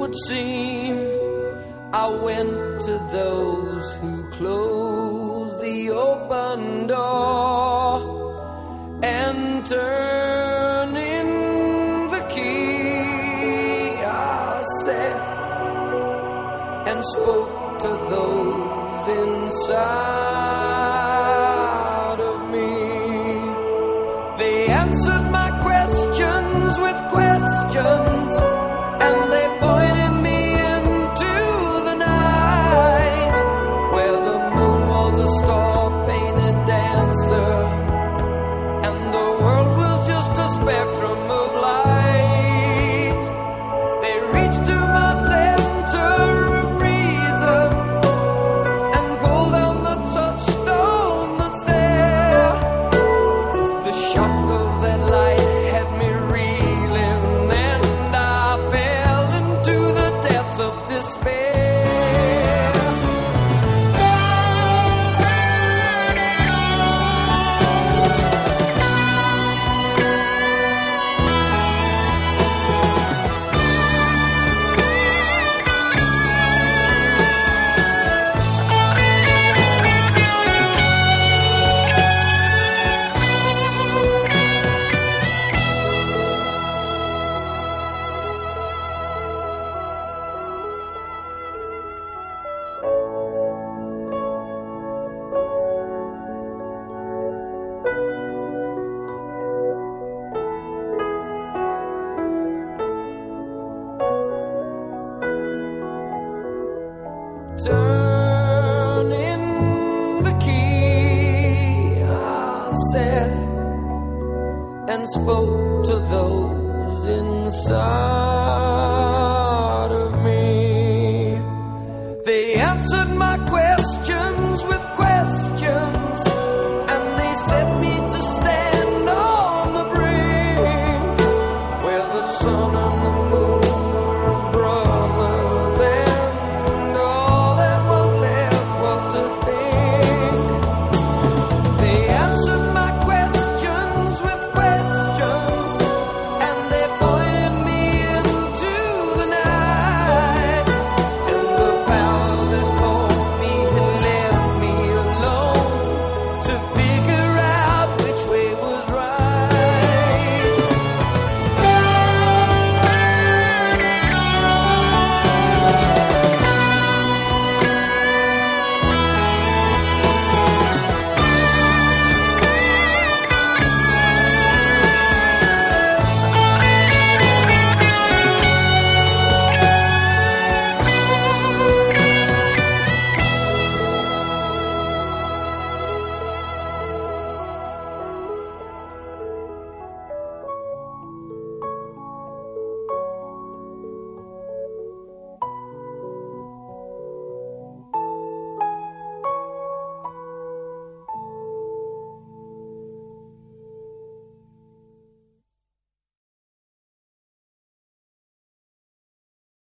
would seem. I went to those who closed the open door, and turning the key, I sat and spoke to those inside of me. They answered my questions with questions, and they pointed me into the night, where the moon was a star-painted dancer, and the world was just a spectrum of light. They reached to my center of reason and pulled on the touchstone that's there. The shock of that light had me reeling, and I fell into the depths of despair. Turning the key, I said, and spoke to those inside.